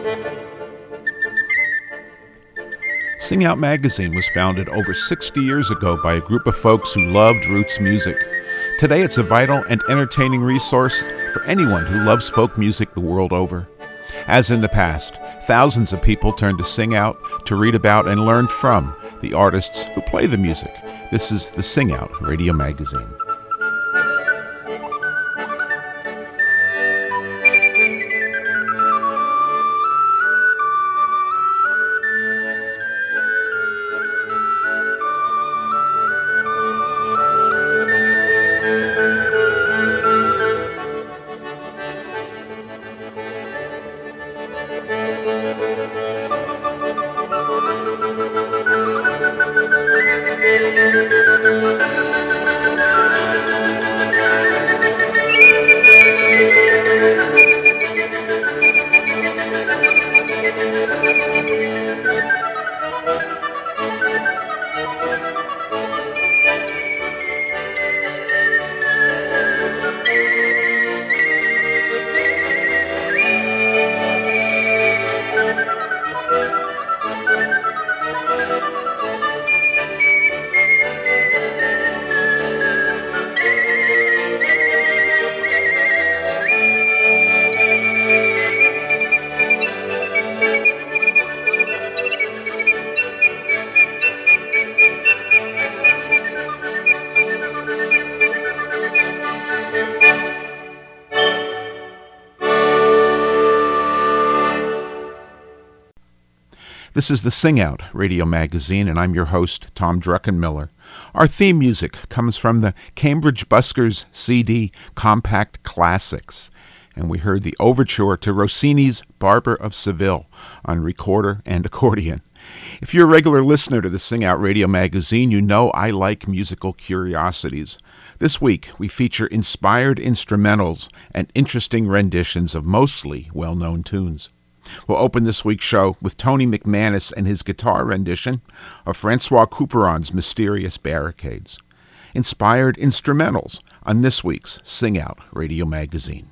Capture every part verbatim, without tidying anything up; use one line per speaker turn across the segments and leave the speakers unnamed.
Sing Out magazine was founded over sixty years ago by a group of folks who loved roots music. Today it's a vital and entertaining resource for anyone who loves folk music the world over. As in the past, thousands of people turn to Sing Out to read about and learn from the artists who play the music. This is the Sing Out Radio Magazine. This is the Sing Out Radio Magazine, and I'm your host, Tom Druckenmiller. Our theme music comes from the Cambridge Buskers C D Compact Classics, and we heard the overture to Rossini's Barber of Seville on recorder and accordion. If you're a regular listener to the Sing Out Radio Magazine, you know I like musical curiosities. This week, we feature inspired instrumentals and interesting renditions of mostly well-known tunes. We'll open this week's show with Tony McManus and his guitar rendition of Francois Couperin's Mysterious Barricades. Inspired instrumentals on this week's Sing Out Radio Magazine.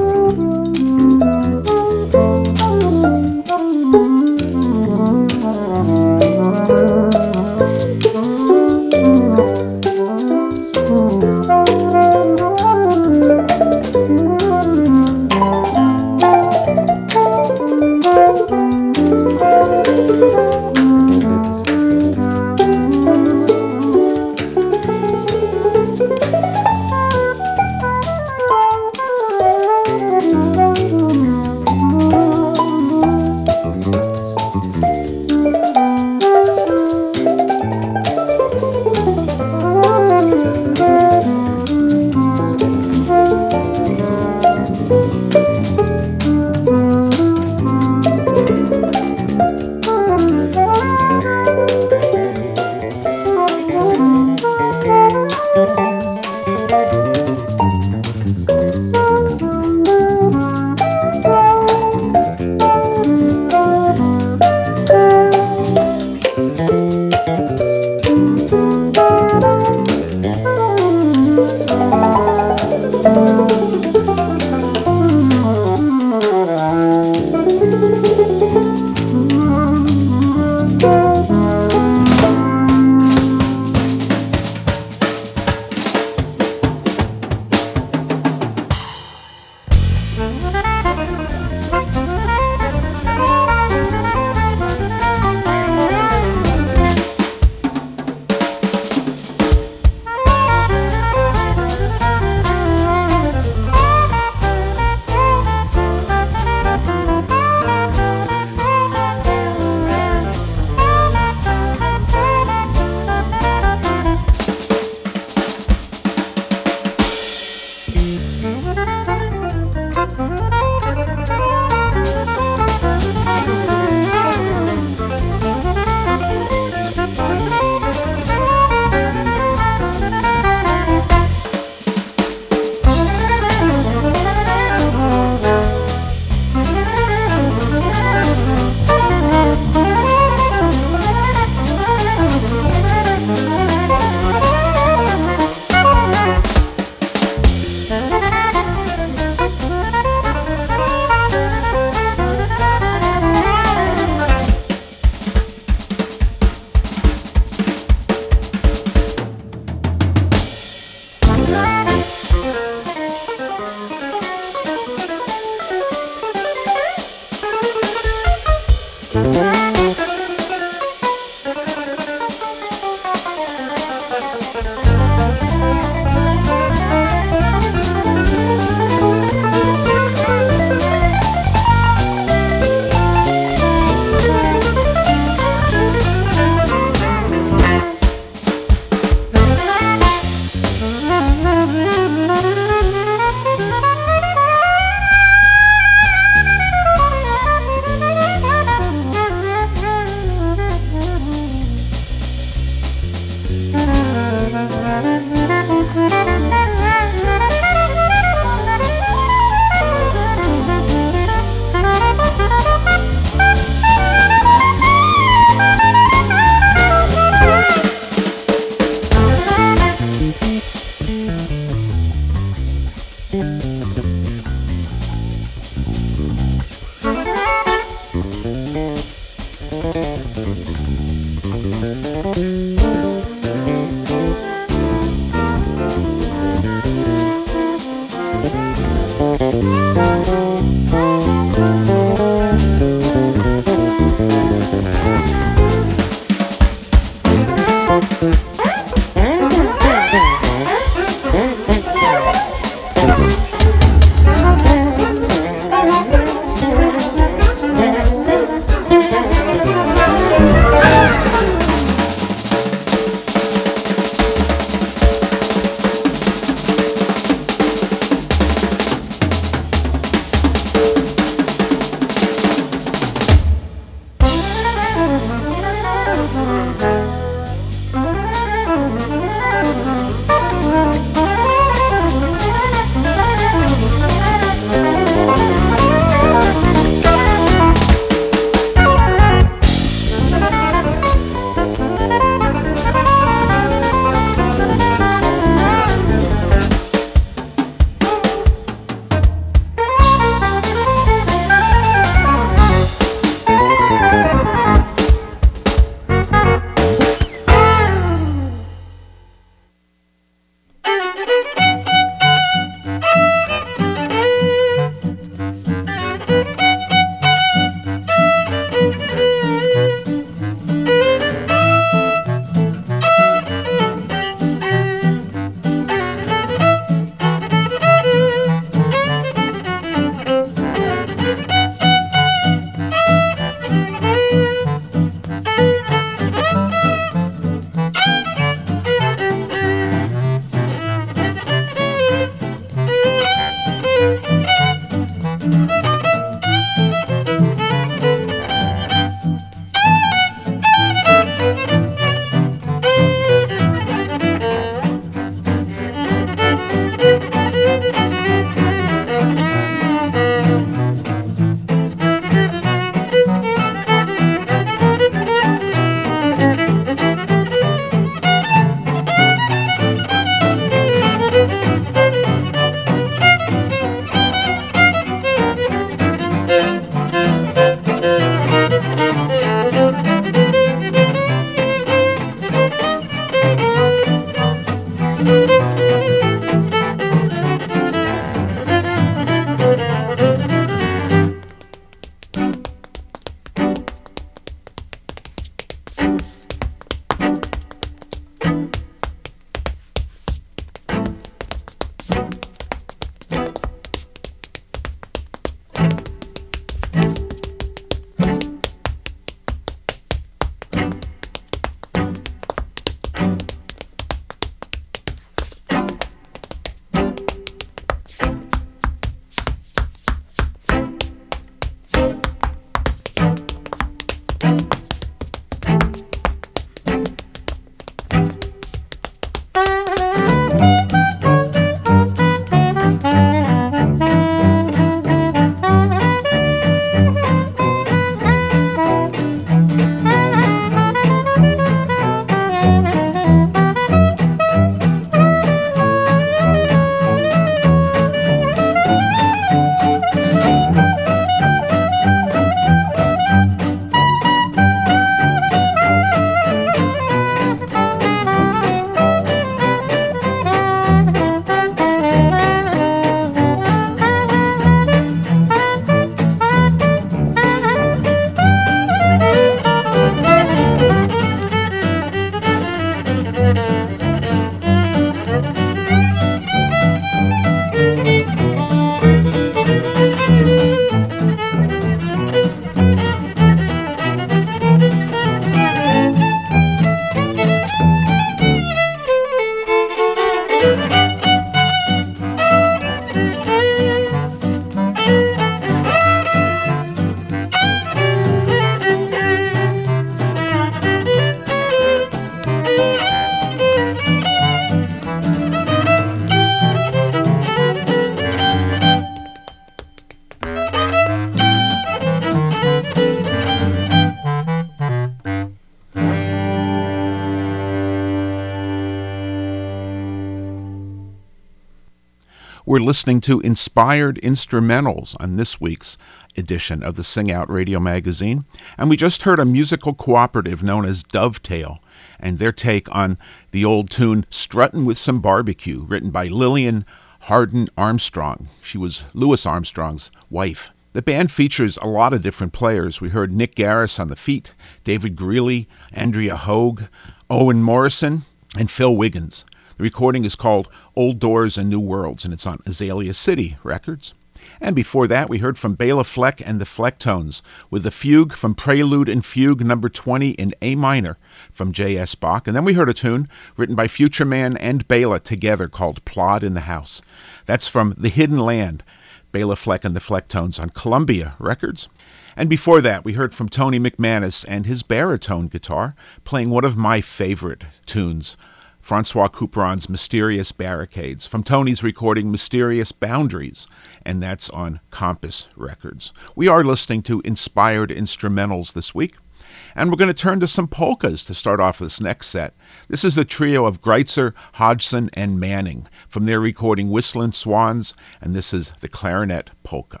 We're listening to inspired instrumentals on this week's edition of the Sing Out Radio Magazine, and we just heard a musical cooperative known as Dovetail and their take on the old tune Struttin' with Some Barbecue, written by Lillian Harden Armstrong. She was Louis Armstrong's wife. The band features a lot of different players. We heard Nick Garris on the feet, David Greeley, Andrea Hogue, Owen Morrison, and Phil Wiggins. The recording is called Old Doors and New Worlds, and it's on Azalea City Records. And before that, we heard from Bela Fleck and the Flecktones with the fugue from Prelude and Fugue number twenty in A minor from J S. Bach. And then we heard a tune written by Future Man and Bela together called Plod in the House. That's from The Hidden Land, Bela Fleck and the Flecktones on Columbia Records. And before that, we heard from Tony McManus and his baritone guitar playing one of my favorite tunes, Francois Couperin's Mysterious Barricades, from Tony's recording Mysterious Boundaries, and that's on Compass Records. We are listening to inspired instrumentals this week, and we're going to turn to some polkas to start off this next set. This is the trio of Greitzer, Hodgson, and Manning from their recording Whistlin' Swans, and this is the Clarinet Polka.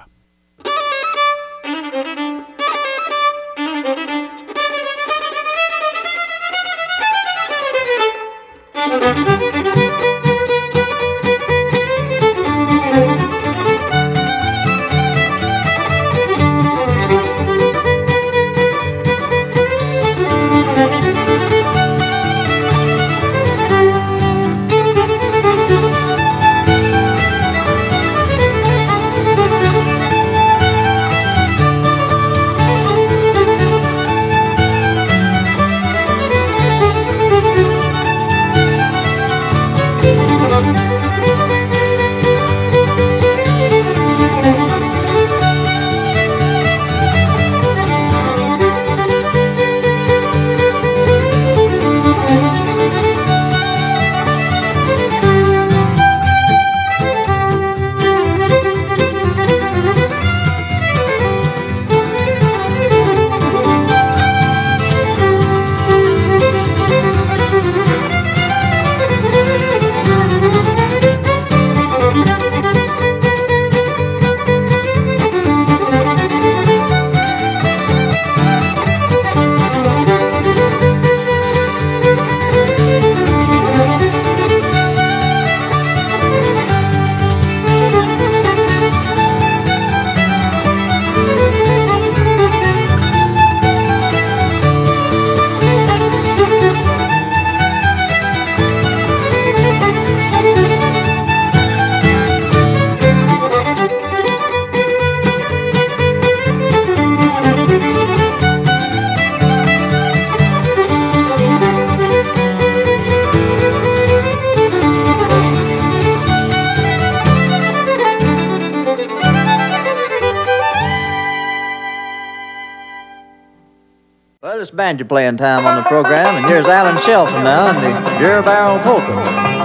Well, it's banjo playing time on the program, and here's Alan Shelton now in the Beer Barrel Polka.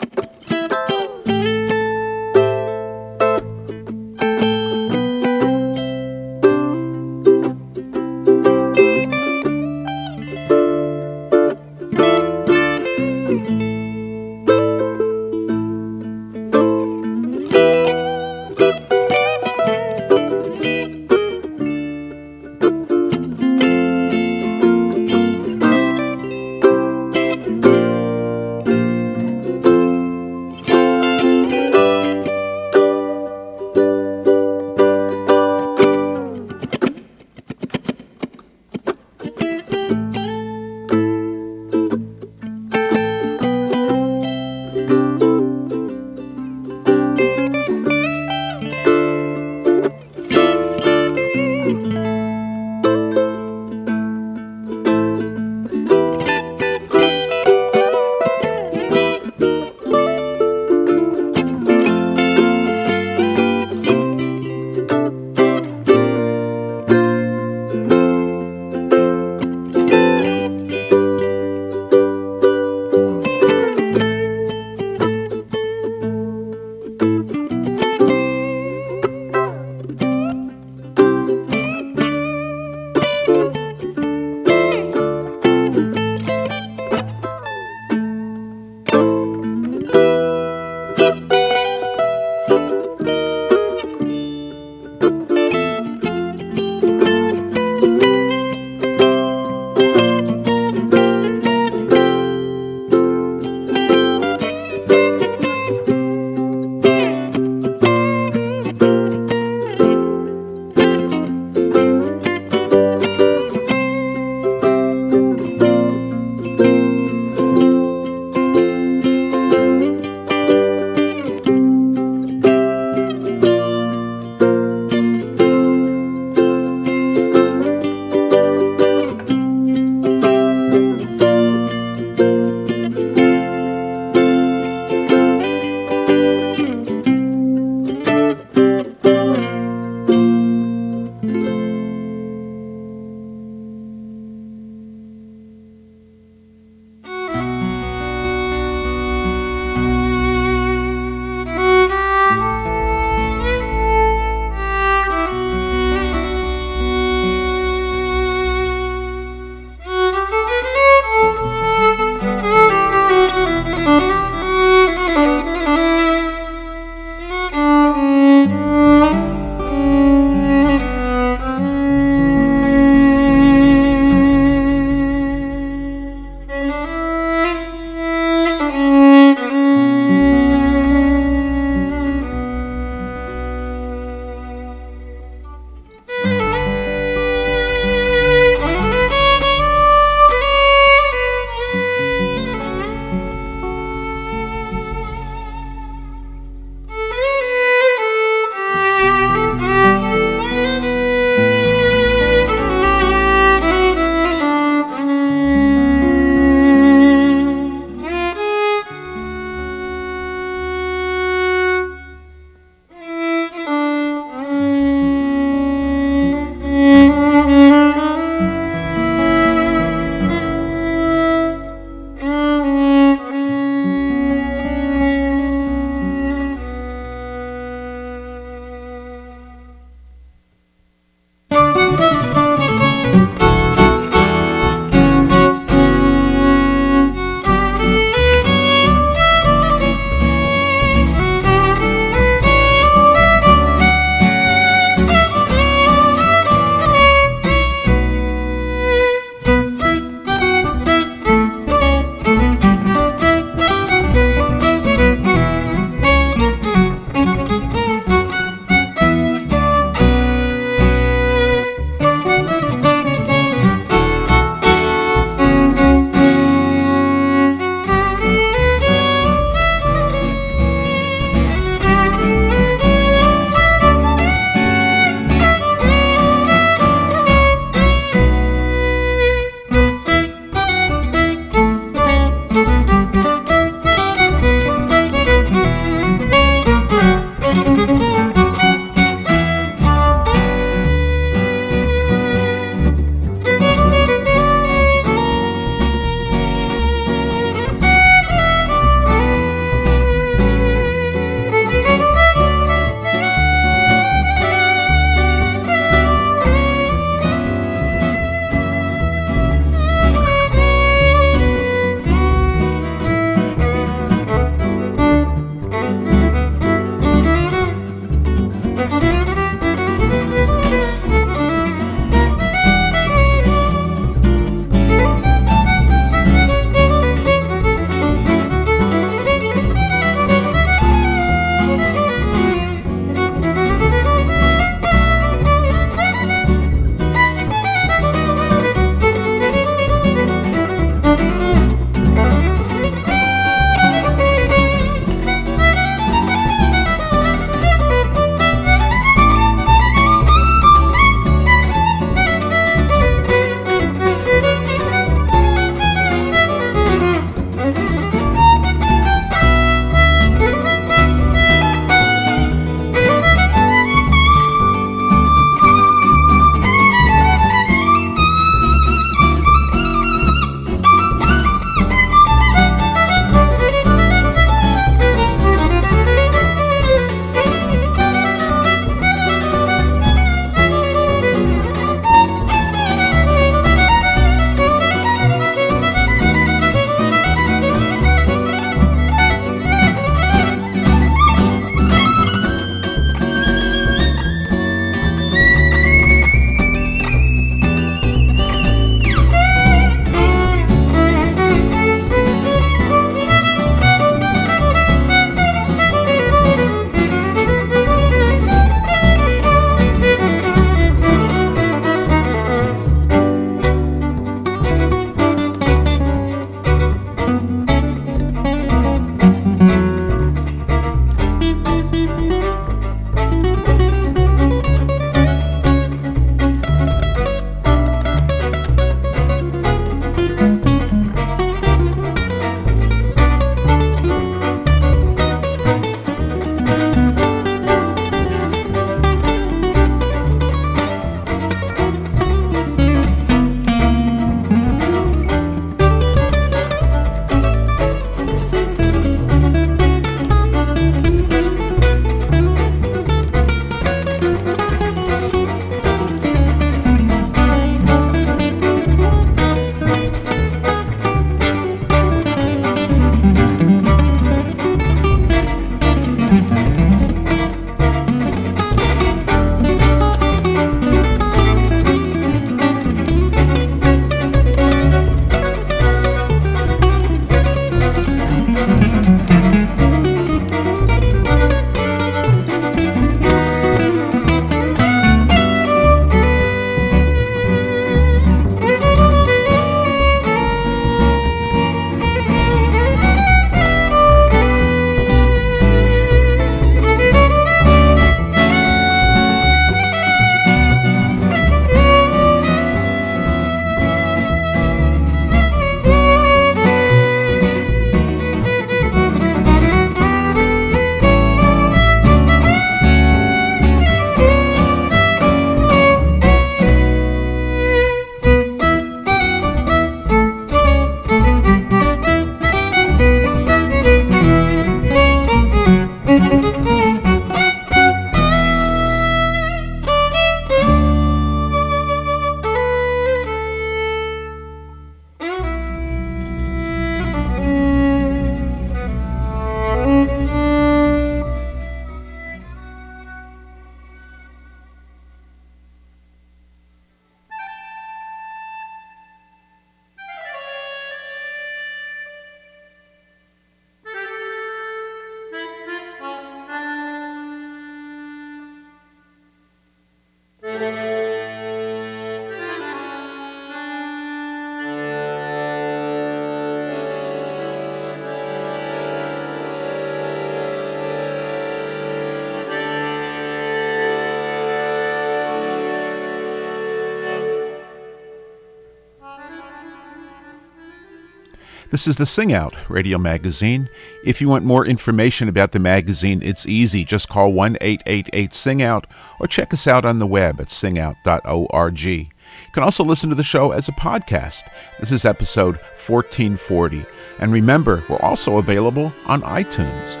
This is the Sing Out radio magazine. If you want more information about the magazine, it's easy. Just call one eight eight eight sing out or check us out on the web at sing out dot org. You can also listen to the show as a podcast. This is episode fourteen forty. And remember, we're also available on iTunes.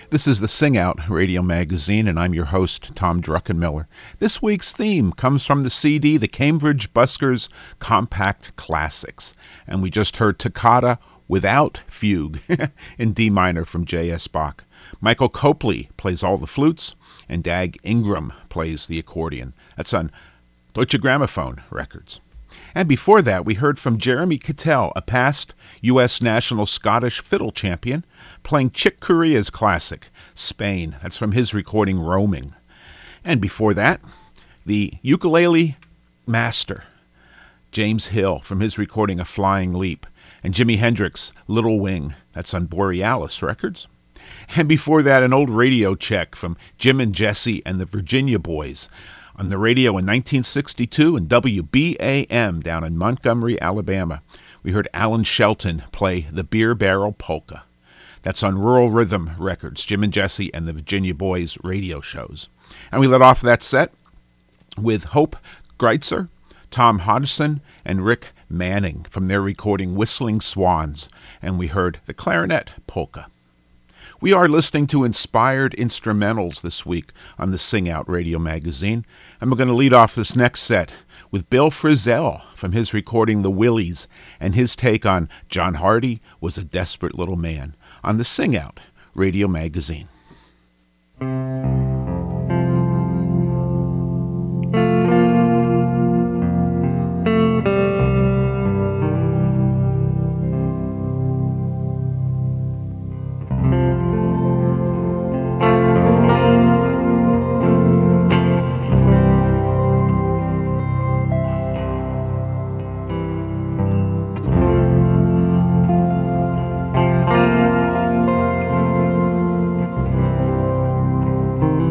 This is the Sing Out Radio Magazine, and I'm your host, Tom Druckenmiller. This week's theme comes from the C D, the Cambridge Buskers Compact Classics. And we just heard Toccata without fugue in D minor from J S. Bach. Michael Copley plays all the flutes, and Dag Ingram plays the accordion. That's on Deutsche Grammophon Records. And before that, we heard from Jeremy Cattell, a past U S National Scottish Fiddle Champion, playing Chick Corea's classic, Spain. That's from his recording, Roaming. And before that, the ukulele master, James Hill, from his recording, A Flying Leap, and Jimi Hendrix, Little Wing. That's on Borealis Records. And before that, an old radio check from Jim and Jesse and the Virginia Boys, on the radio in nineteen sixty-two in W B A M down in Montgomery, Alabama. We heard Alan Shelton play the Beer Barrel Polka. That's on Rural Rhythm Records, Jim and Jesse and the Virginia Boys radio shows. And we let off that set with Hope Greitzer, Tom Hodgson, and Rick Manning from their recording Whistling Swans. And we heard the Clarinet Polka. We are listening to inspired instrumentals this week on the Sing Out Radio Magazine, and we're going to lead off this next set with Bill Frisell from his recording The Willies and his take on John Hardy Was a Desperate Little Man on the Sing Out Radio Magazine.
Thank you.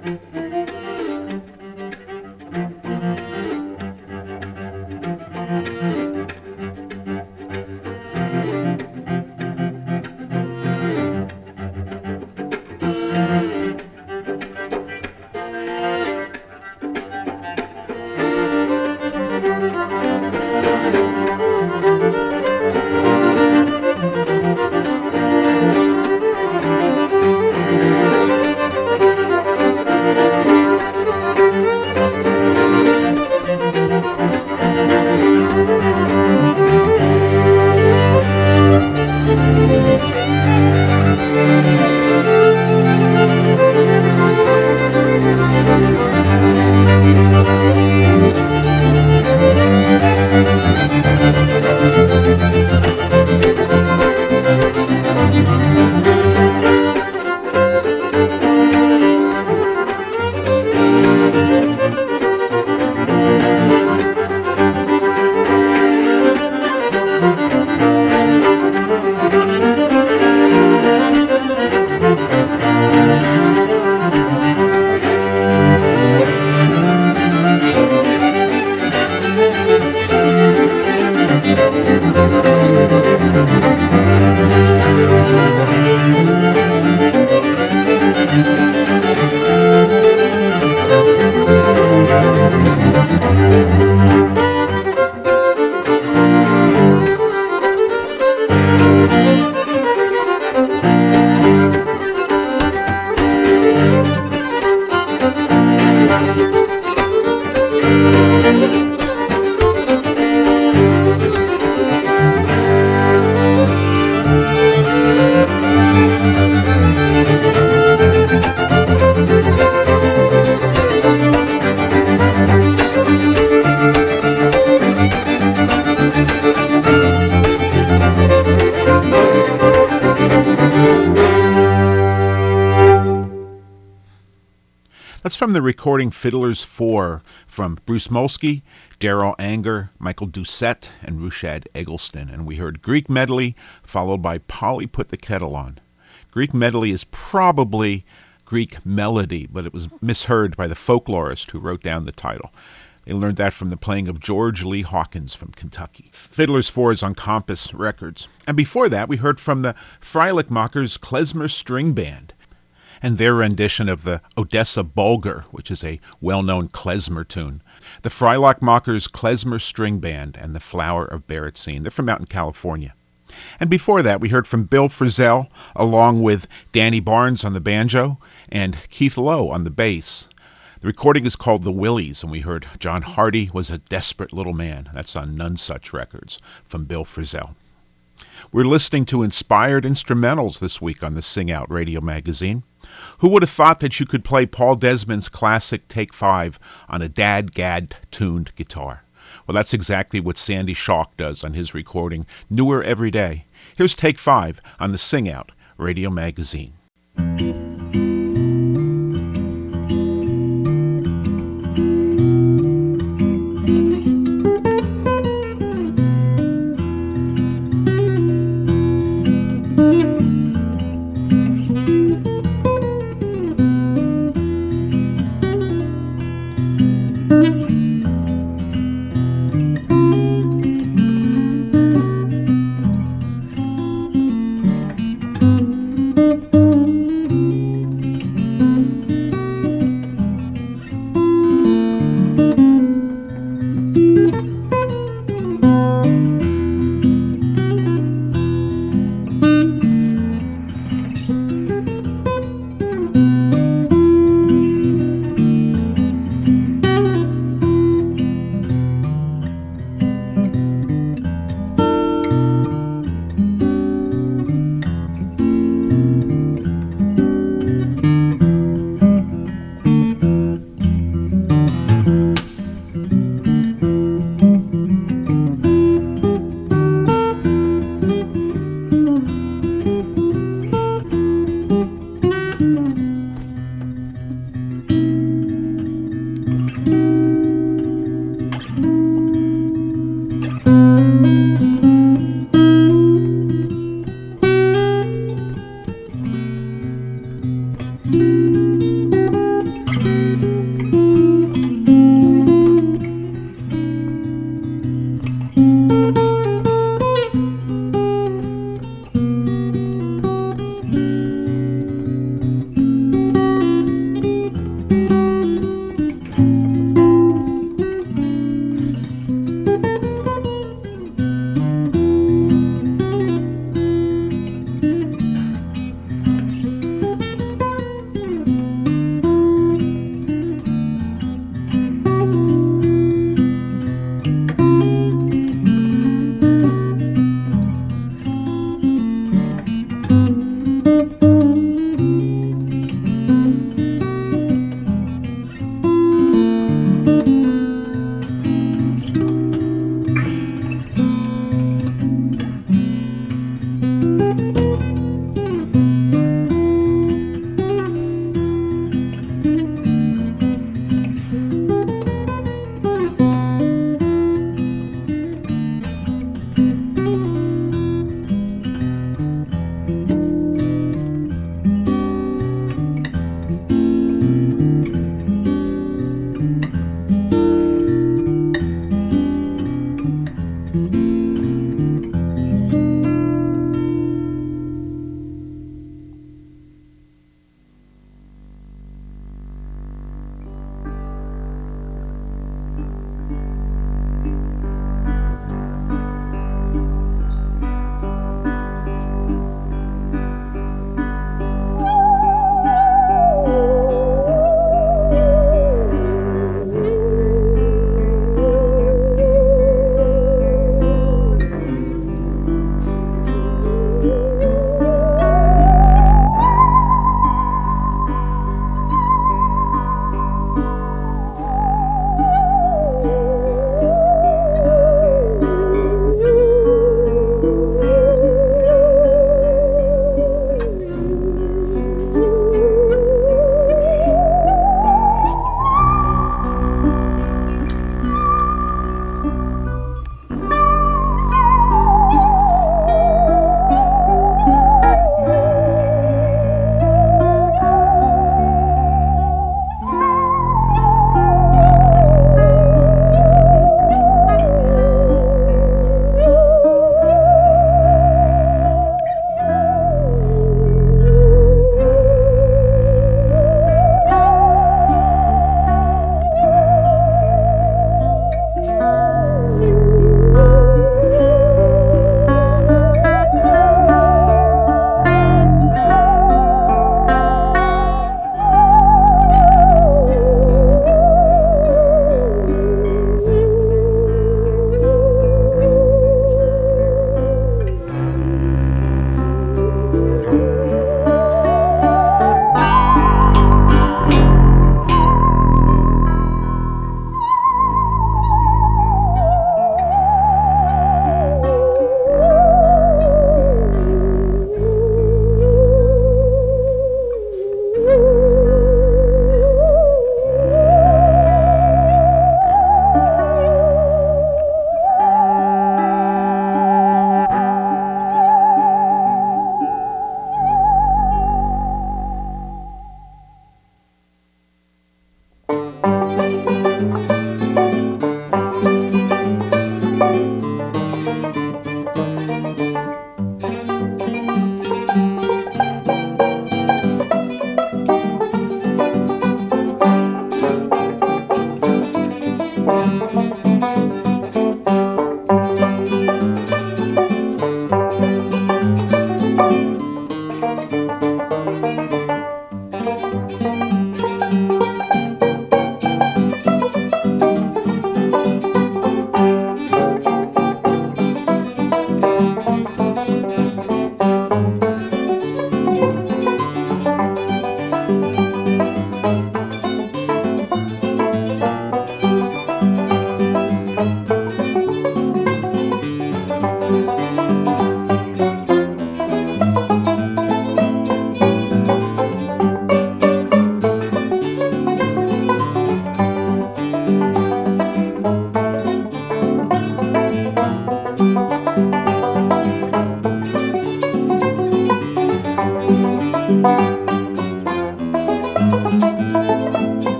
That's from the recording Fiddlers Four from Bruce Molsky, Daryl Anger, Michael Doucette, and Rushad Eggleston. And we heard Greek Medley, followed by Polly Put the Kettle On. Greek Medley is probably Greek melody, but it was misheard by the folklorist who wrote down the title. They learned that from the playing of George Lee Hawkins from Kentucky. Fiddlers Four is on Compass Records. And before that, we heard from the Freilich-Machers Klezmer String Band and their rendition of the Odessa Bulgar, which is a well-known klezmer tune. The Freilich-Machers Klezmer String Band and the Flower of Berezin. They're from out in California. And before that, we heard from Bill Frisell, along with Danny Barnes on the banjo and Keith Lowe on the bass. The recording is called The Willies, and we heard John Hardy Was a Desperate Little Man. That's on None Such Records from Bill Frisell. We're listening to inspired instrumentals this week on the Sing Out Radio Magazine. Who would have thought that you could play Paul Desmond's classic Take Five on a dad-gad-tuned guitar? Well, that's exactly what Sandy Shaw does on his recording, Newer Every Day. Here's Take Five on the Sing Out Radio Magazine.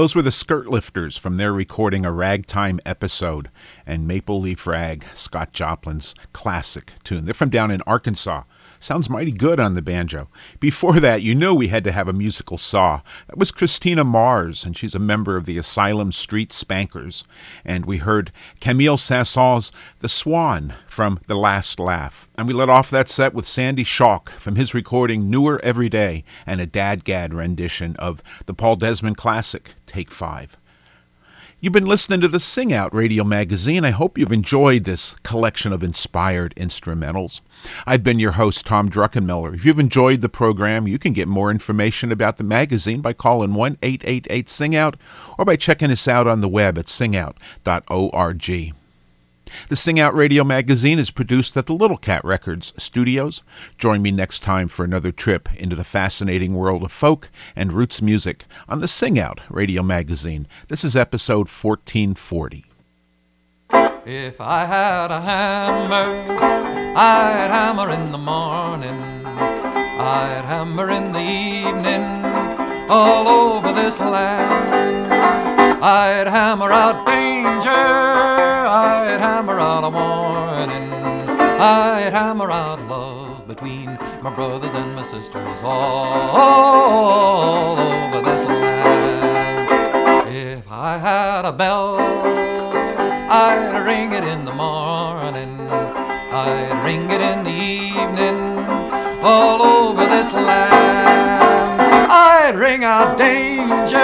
Those were the Skirt Lifters from their recording A Ragtime Episode, and Maple Leaf Rag, Scott Joplin's classic tune. They're from down in Arkansas. Sounds mighty good on the banjo. Before that, you know we had to have a musical saw. That was Christina Mars, and she's a member of the Asylum Street Spankers. And we heard Camille Saint-Saëns' The Swan from The Last Laugh. And we let off that set with Sandy Shaw from his recording Newer Every Day and a Dadgad rendition of the Paul Desmond classic, Take Five. You've been listening to the Sing Out Radio Magazine. I hope you've enjoyed this collection of inspired instrumentals. I've been your host, Tom Druckenmiller. If you've enjoyed the program, you can get more information about the magazine by calling one eight eight eight sing out or by checking us out on the web at sing out dot org. The Sing Out Radio Magazine is produced at the Little Cat Records studios. Join me next time for another trip into the fascinating world of folk and roots music on the Sing Out Radio Magazine. This is episode fourteen forty.
If I had a hammer, I'd hammer in the morning, I'd hammer in the evening, all over this land. I'd hammer out danger, I'd hammer out a warning, I'd hammer out love between my brothers and my sisters all over this land. If I had a bell, I'd ring it in the morning, I'd ring it in the evening, all over this land. I'd ring out danger,